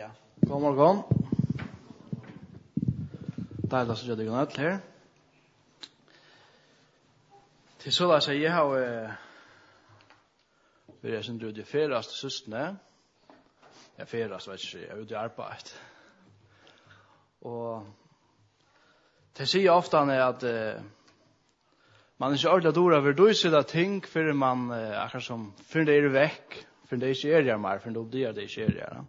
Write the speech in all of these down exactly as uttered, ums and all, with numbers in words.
Ja, god morgon. Deilig å gjøre deg nødt her. Til så da sier jeg har vært jeg synes du er ferast til søstene. Jeg er ferast, vet ikke, jeg er ute i arbeid. Og det sier ofte at uh, man er ikke ordentlig dårlig over du sier ting før man uh, akkurat som før det er vekk, før det ikke er her mer, før det er det ikke er her.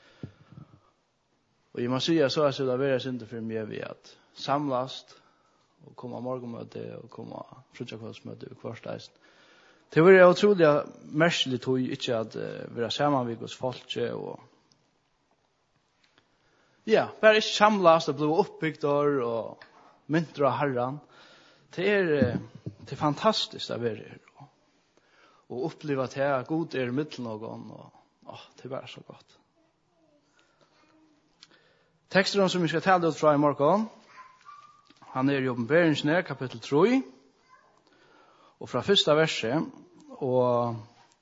Og jeg må si at så er det veldig synd for meg ved at samlast og komme morgenmøte og komme frutjakvallsmøte og kvarsteist. Det var jo utrolig merkelig tog ikke at uh, være sammen med hos folk og ja, bare ikke samlast og bli oppbygd og mynter av herren. Det er, det er fantastisk å være her og, og oppleve at jeg er god er i midten noen og åh, det er bare så godt. Teksten som vi skal tale ut fra i morgen, han er i Åpenbaringsene, kapittel tre, og fra første verset, og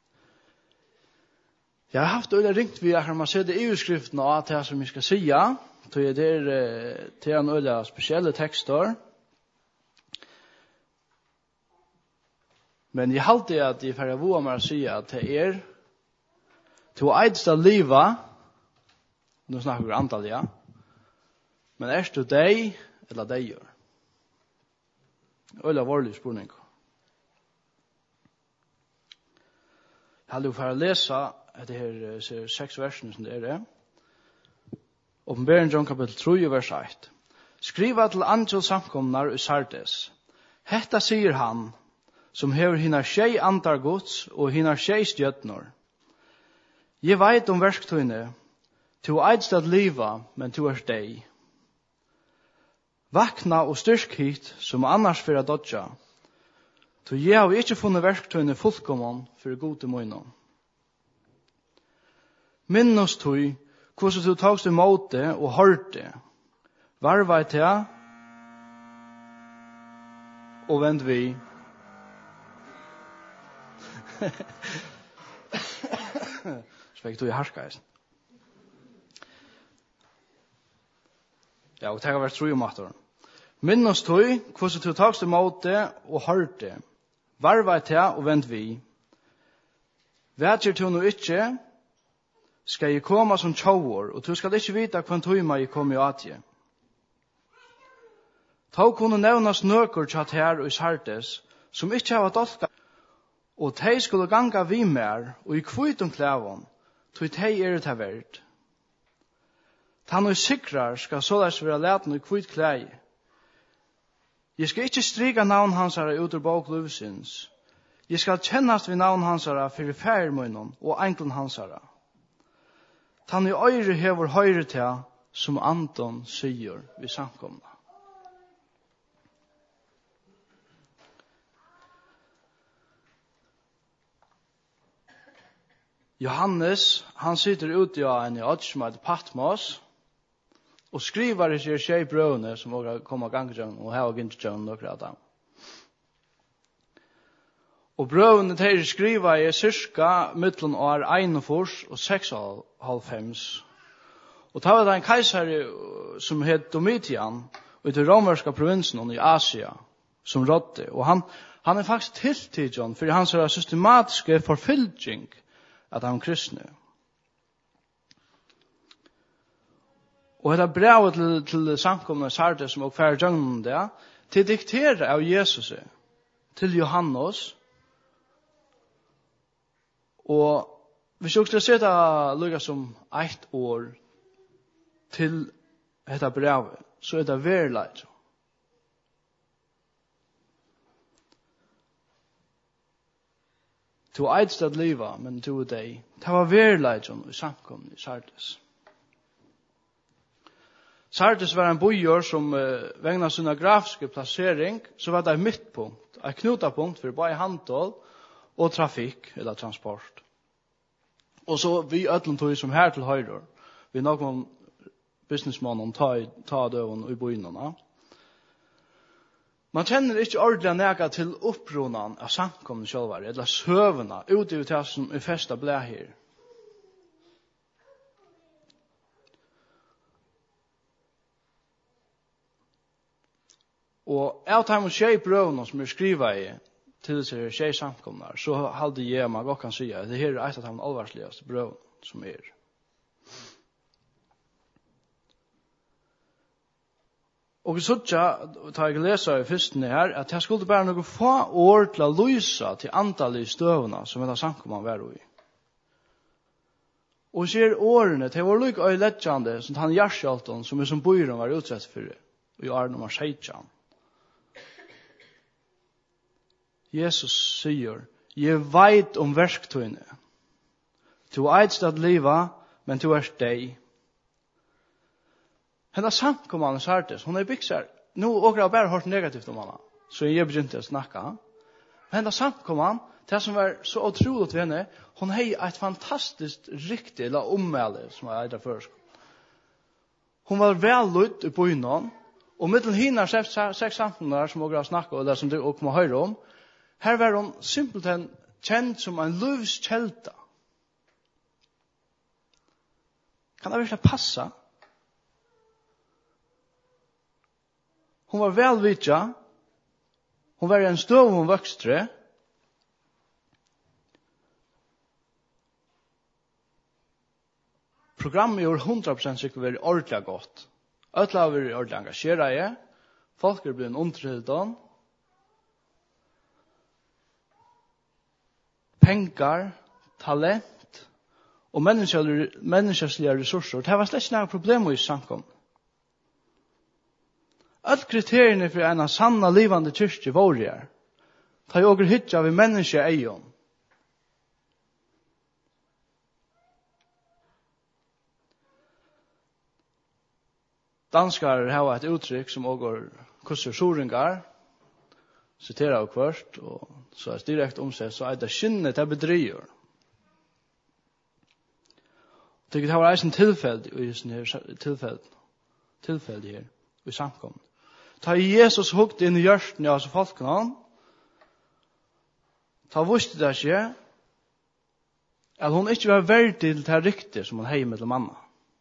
jeg har haft øyne ringt vi akkurat man ser det i utskriften av det som vi skal sige, så det er til en øyne spesielle tekster, men jeg halte at jeg får våge meg å si at det er til å eidste livet, nå snakker vi antall, ja, men er det deg eller deg gjør? Øyla vårlig spurning. Jeg hadde jo for å lese etter her seks versene som det er det. Åpenbæringen kapittel tre, vers ett. Skriva til angel samkomnar i Sardes. Hetta sier han, som hever hina tjei andar gods og hina tjei stjøtnor. Jeg veit om verktøyne, to eidstad liva, men to er deg. Vakna og styrk hit, som annars fyrir dodja. To jeg har ikke funnet verktøyene fullkommen for gode møgnen. Minn oss tog, hvordan du tagst imot det og hørte. Varva i tega, og vent vi. Så fikk du i harskaisen. Ja, og tega vært tro om attoren. Minn oss tog, hvordan du tagst imot det og hørte. Varva i tega, og vent vi. Vet du nå ikke, skal jeg komme som tjauer, og du skal ikke vite hva tøyma jeg kommer i atje. Ta kunne nevnas nøkker tjatt her og i Sardes, som ikke har dolka, og de skulle ganga vi mer, og i kvitum klævon, tog de er det verdt. Ta noe sikrar skal såleis være leten i kvit klæi. Jeg skal ikke stryka navn hansara ut ur bokluvsins. Jeg skal kjennast vi navn hansara fyrir færmunnen og enklen hansara. Tann i øyre hever høyre til som Anton sier vi samkomna. Johannes, han sitter ute av en i Odsmad Patmos og skriver i seg tjei brøvne som også kommer gangtjøn og her og gintjøn nokre av dem. Og brøvene til skriva er cirka mittlen år einogfors og seksoghalvfems. Og ta var det en keiser som het Domitian i den romerska provinsen i Asia som rådde. Og han, han er faktisk tiltidjon for hans systematiske forfylging at han kristne. Og dette brevet til, til samkomne Sardes som og færre døgnen det, til diktere av Jesus til Johannes. Og hvis jeg skulle se det lukket som ett år til dette brevet, så er det verleit. To eidstad liva, men to deg. Det var verleit i samkomne i Sardes. Sardes var en bojor som uh, vegna sin grafiske plassering, så var det et midtpunkt, et knotapunkt for både handel og trafikk eller transport. Og så vi ødlen tog som her til høyre, vi noen businessmannen ta, ta døven i bøynene. Man kjenner ikke ordentlig nega til opprunnen av samkomne sjølvare, eller søvende, ute i det som er festet ble her. Og av time og tjej brøvene som er skrivet i til disse tjej samkomnar, så halde jeg meg godt kan si at det her er et av de alvarsligste brøvene som er. Og så tar jeg lesa i fyrstene her, at jeg skulle bare noen få år til å lyse til antallet i støvene som dette samkomman var i. Og ser årene, det var lykke øyeledgjande, som han Gjerskjalton, som er som bøyren var utsett for det, i år nummer seksten. Jesus sier, jeg veit om verktøyene. Du eidst at liva, men du er deg. Henne samkommande Sartes, hun er byggsar. Nå åker jeg bare hørt negativt om henne, så jeg begynte å snakke. Henne samkommande, det som var så utroligt ved henne, hun har et fantastisk riktig eller ommelde, som jeg eide før. Hun var vellytt i bøynen, og mittel hina seks samkommer som åker jeg snakket, eller som du kommer å høre om, her var hun simpelthen kjent som en livskjelta. Kan det virkelig passe? Hon var velvitja. Hon var en støv om vokstre. Programmet gjorde hundra prosent sikkert vært ordentlig godt. Øtla har vært ordentlig engasjeret. Folk er blitt omtrydet. Pengar, talent og menneskelige ressurser. Det var slett ikke noe problem i samkommet. Alt kriteriene for en sanna livande kyrkje var her. Ta jo åker hytja vi menneske eion. Danskar har et uttrykk som åker kurser soringar, citerar av kvart, og så er direkt omsett, så er det skinnet det bedriver. Det var eisen tilfeld i tilfeld, tilfeld her, i samkommet. Ta Jesus hukt inn i hjørsten av folkene, ta visste det ikke, at hun ikke var verdig til det riktige som hun hei med til mamma.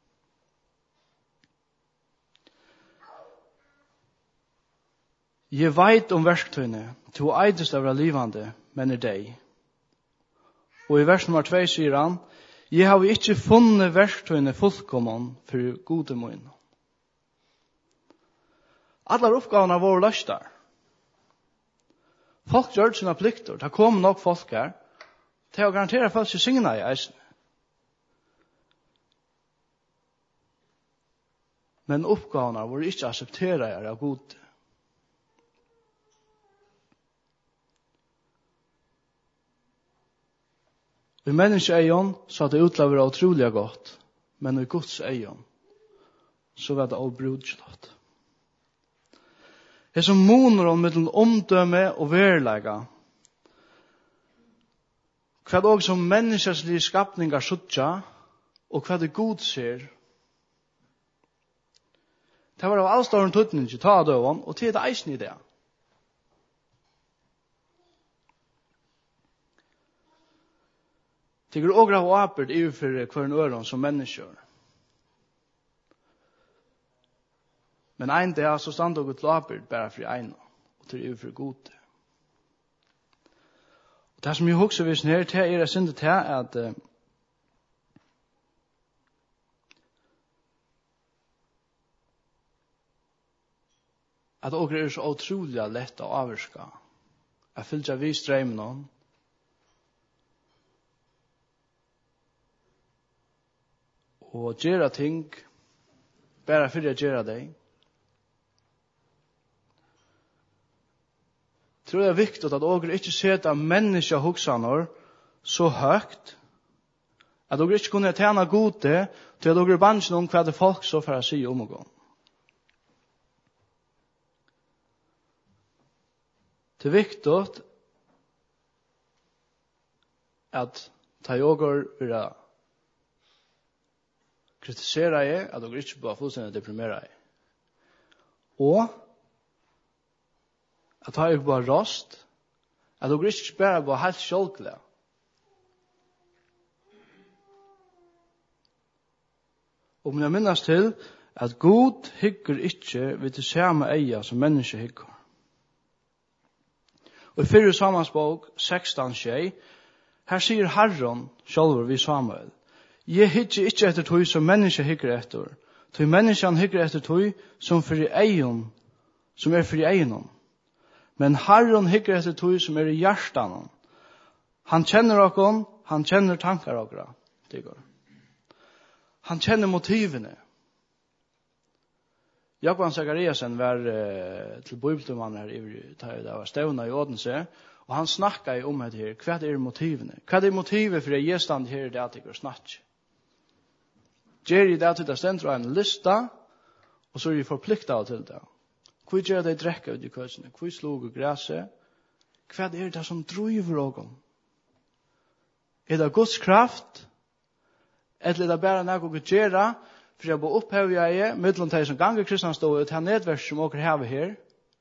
Jeg veit om verktøyene, til å eidest av livande, men er deg. Og i vers nummer två sier han, jeg har ikke funnet verktøyene fullkommen for gode munn. Alla uppgåvorna var lösta. Folk gjør sina plikter. Det kom nok folk her. Det har garanteret folk som syngna i eisen. Men uppgåvorna var ikke aksepteret av god. I menneskeeion så at det utlaver utrolig godt. Men i Guds eion så var det avbrudslått. Det som moner om mellom omdømme og verlega. Hva det også som menneskeslige skapningar suttja, og hva det god ser. Det var av allståren tøtning til ta døven, og til det eisen i det. Det er også av åpert i for hver en øren som mennesker. Men ein dag så stand og åpert bare for en, og til er for god. Og det som jeg husker hvis her til er syndet til at uh, at det er så utrolig lett å avvirke. Jeg fyller vi strømmen om. Og gjøre ting bare for å gjøre det. Jeg tror det er viktig at dere ikke setter mennesker hoksaner så høyt at dere ikke kunne tjene gode til at dere er bange om hva det folk så for å si om å gå. Det er viktig at ta yogur vil kritisere jeg, at dere ikke bare fullstendig deprimere jeg. Og at ha ikke bare rost, at dere ikke bare var helt sjølgelige. Og men jeg minnes til at God hygger ikke ved det samme eia som menneske hygger. Og i fyrre Samuelsbok sexton tjei, her sier Herren sjálfur vi Samuel, jeg hikker ikke etter tog som menneske hikker etter, tog menneskene hikker etter tog som for i egen, som er for i egen. Men Herren hikker etter tog som er i hjertan. Han kjenner okkon, han kjenner tankar okra. Han kjenner motivene. Jakob Zachariasen var uh, til bibeltumann her i det var stevna i Odense, og han snakka om det her. Hva er motivene? Hva er motivet for at jeg stand her i det at jeg er snakk? Gjør i det at det stender en lista, og så er jeg forpliktet til det. Hva gjør det drekka ut i køsene? Hva slog og græse? Hva er det som driver oss? Er det Guds kraft? Eller er det bare noe å gjøre? For jeg bor opphøy jeg er, middelen til som ganger kristne stod ut, her nedvers som åker her her.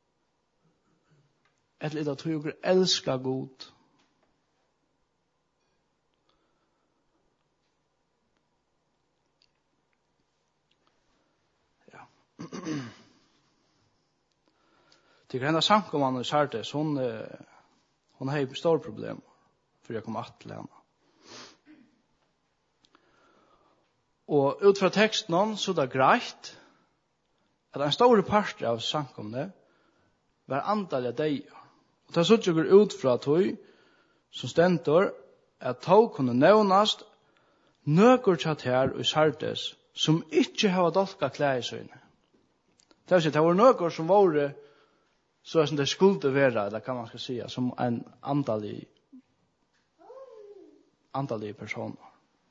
Eller er det at dere elsker god? Ja. Til henne samkommende i Sartes, hun, hun har et stort problem for jeg kom att til henne. Og ut fra teksten så er det greit at en stor part av samkomne var antall av deg. Og det så går ut fra tog som stentor at tog kunne nevnast nøkker tjatt her og Sartes som ikke har dolka klær i søgne. Det vil si, det var nøkker som var så som det skulle være, eller kan man skal si, som en antallig antallig personer.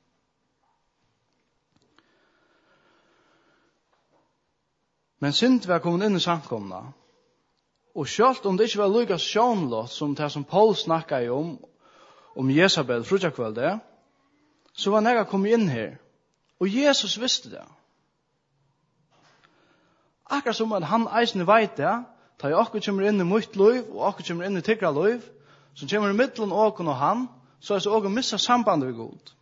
Men sint var kommet inn i samkomna, og selv om det ikke var lykka sjånlått som det som Paul snakket om, om Jezabel frutjakvelde, så var nega kommet inn her, og Jesus visste det. Akkurat som at han eisne veit det, da jeg akkurat kommer inn i mitt liv, og akkurat kommer inn i tikra liv, så kommer i middelen åken og han, så er det også missa sambandet ved god.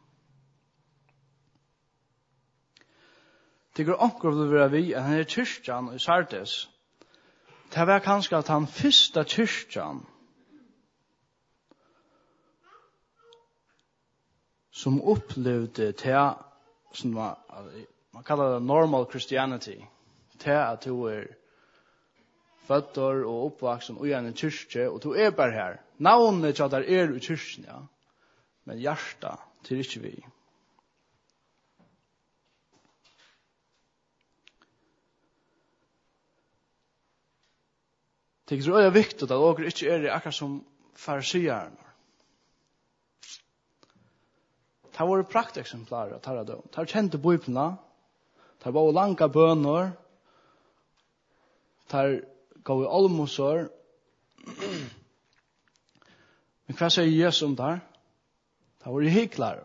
Tycker onkel vill vara vi att han är kyrkan i Sardes. Det var kanske att han första kyrkan som upplevde det som var, man kallar det normal Christianity. Det att du är fötter och uppvuxen och i en kyrka och du är bara här. Navnet att det är i kyrkan, ja. Men hjärta till inte vi. Det er så viktig at dere ikke er akkurat som farisierne. Det var prakteksemplarer at dere døm. De kjente bøyplene, de var langa bønner, de gav i almosår. Men hva sier Jesus om det? De var i hiklare.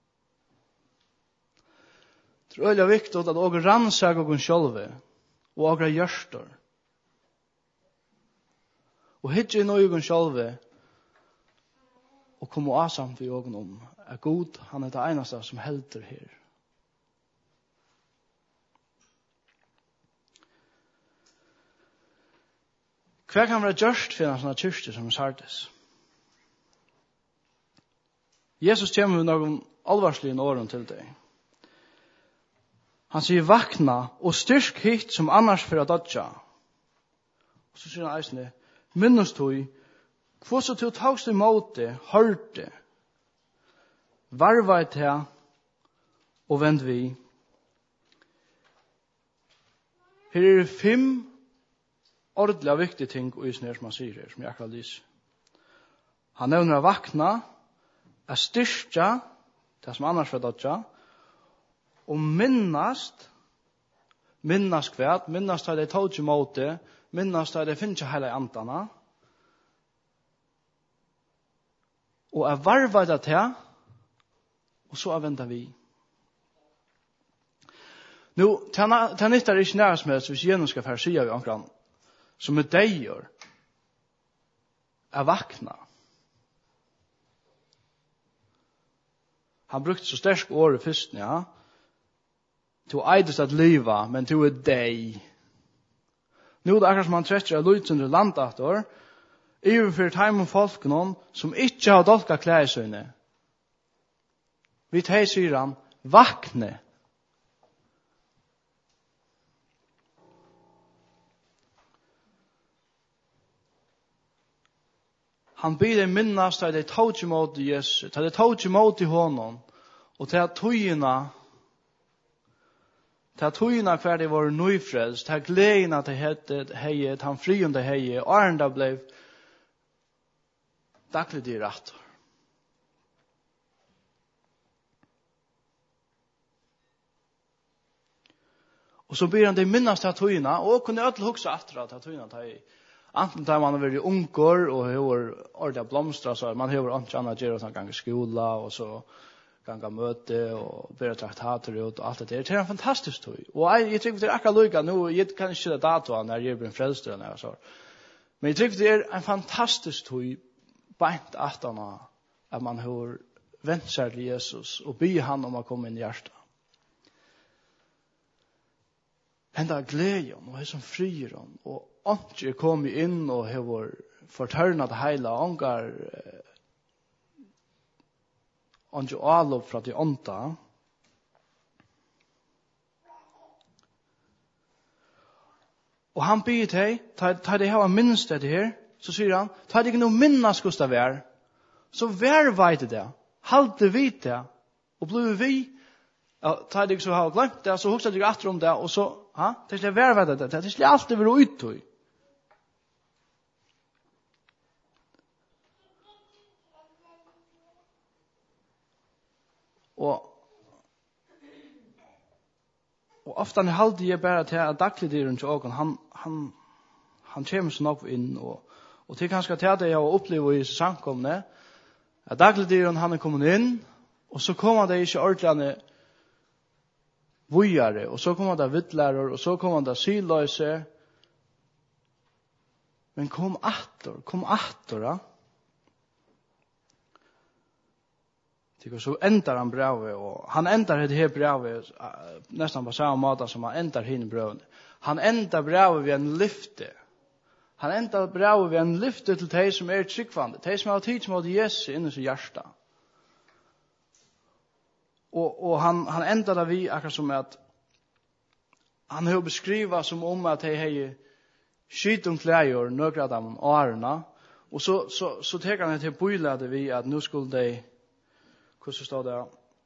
Det er så viktig at dere rannsaka dere selv og dere gjørster. Og hitje i nøygen sjálve og komme asamt i ågen om at god, han er det eneste som helter her. Hva kan være gjørst for en sånn kyrkje som Sardes? Jesus kommer med noen alvarslige åren til deg. Han sier vakna og styrk hit som annars for å dodja. Og så sier han eisne, minnes du, hva så til tagst i måte, hørte, varva i te, og vend vi. Her er det fem ordentlige viktige ting i snær som han sier her, som jeg akkurat lyser. Han nevner å vakna, å styrke, det som annars for dødja, og minnast, minnast kvært, minnast at det tog i måte, minnast at det finnes ikke hele antana, og er varva det til, og så er venda vi. Nå, til nytt er ikke nærmest med, hvis jeg skal fære sida vi omkring, som er deier, er vakna. Han brukte så sterk ord i fyrsten, ja. Du eides at liva, men du er deg. Nå er det akkurat som han trekker av lydsyndre landator, Iverfyrt heim og folk noen som ikke har dolka klæsøyne. Vi tar sier han, vakne. Han byr deg minnast at de tog imot Jesus, at de tog imot i honom, og til at togina, til at togina hver de var nøyfrelst, til at gledina til hettet heie, til han friende heie, og ærenda ble daglig de rett. Og så byr han deg minnast til at togina, og kunne ødel hukse atra til at togina til heie, anten tar man vært unger og har ordet blomstra, så man har ikke annet gjør å gange skola og så gange møte og bedre traktater ut og alt det der. Det er en fantastisk tog. Og jeg, jeg tror det er akkurat lykka nå, jeg kan ikke det datoa når jeg blir frelster og så. Men jeg tror det er en fantastisk tog beint at at man har vendt seg til Jesus og by han om å komme inn i hjertet. Enda gleden og som frier og Antje kom inn og har fortørnet heila ångar Antje Alof fra de ånda. Og han byr til, tar det her minst det her, så sier han, tar det ikke noe minnas hos det vær, så vær veit det, halte vit det, og blir vi, ja, tar det ikke så har glemt det, så hokser det ikke atter om det, og så, ha, det er ikke vær veit det, det er ikke alltid være uttøy. Og og ofta han halde jeg bare til at dagligdyren til åken, han, han, han kommer så nok inn, og, og til kanskje til at jeg har opplevd i samkomne, at dagligdyren han er kommet inn, og så kommer det ikke ordentlig vujare, og så kommer det vittlærer, og så kommer det syløse, men kom atter, kom atter, da. Tycker så ändrar han brevet och han ändrar det här brevet uh, nästan på samma måte som han ändrar hin brevet. Han ändrar brevet vid en lyfte. Han ändrar brevet vid en lyfte till de som är tryggvande, de som har tid mot Jesus inne i sitt hjärta. Och och han han ändrar det vi akkurat som att han har beskrivit som om att de har skytum kläder några av dem årna och så så så tar han det till bojlade vi att nu skulle de så står det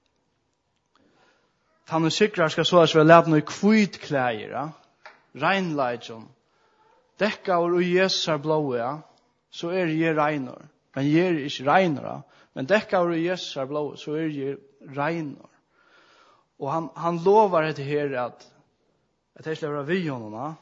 han er sikker skal så at vi har lært noe kvitt klær, ja? Reinleidjon. Dekka og Jesus er blå, ja? Så er jeg reiner. Men jeg er ikke reiner, ja? Men dekka og Jesus er blå, så er jeg reiner. Og han, han lover etter her at at jeg skal være vi honom, ja?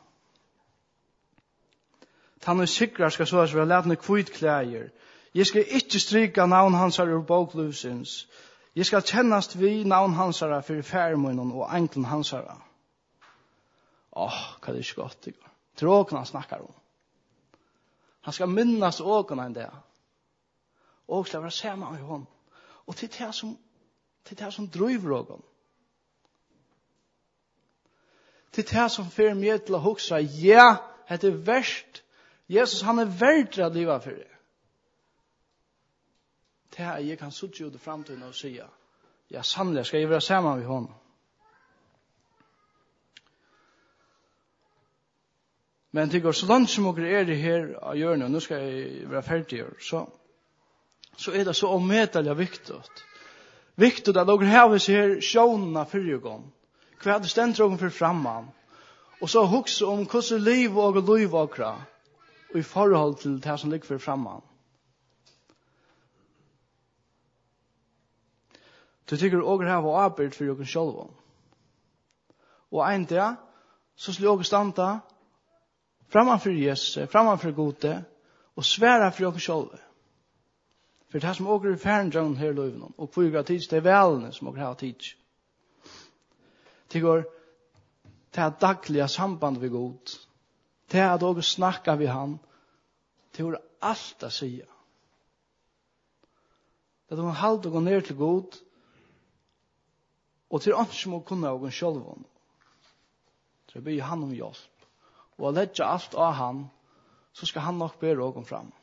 Han er sikker skal så at vi har lært noe kvitt klær. Jeg skal ikke stryka navn hans her ur bokluvsins. Jeg skal kjennast vi navn hans her for færmunnen og enklen hans her. Åh, hva det er ikke godt, det går. Til åken han snakker om. Han skal minnas åken enn det. Og skal være sammen med hon. Og til det som, til det som driver åken. Til det som fører meg til å huske, ja, det er verst. Jesus, han er verdre av livet for det. Det er jeg kan sutte ut i fremtiden og si, ja, sannelig skal jeg være sammen med honom. Men det går så langt som dere er det her av hjørnet, og nå skal jeg være ferdig, så, så er det så omedelig viktig. Viktig at dere har vi her sjånene fyrre gang. Hva er det stendt for fremman? Og så huske om hvordan liv og liv og kra, og i forhold til det som ligger for fremman. Du tycker åker här var arbeid för jag själv. Och en dag så skulle jag stanna framför Jesus, framför Gode och svära för jag själv. För det här som åker i färndjön här i livet och för jag tids det är väl som åker här tids. Tycker det är dagliga samband vid God. Det är att åker snacka vid han. Det är allt att säga. Det är att man halvt och går ner till God. Og til andre som må kunne av en selv. Så jeg ber han om hjelp. Og å legge alt av han, så skal han nok bære åken fram.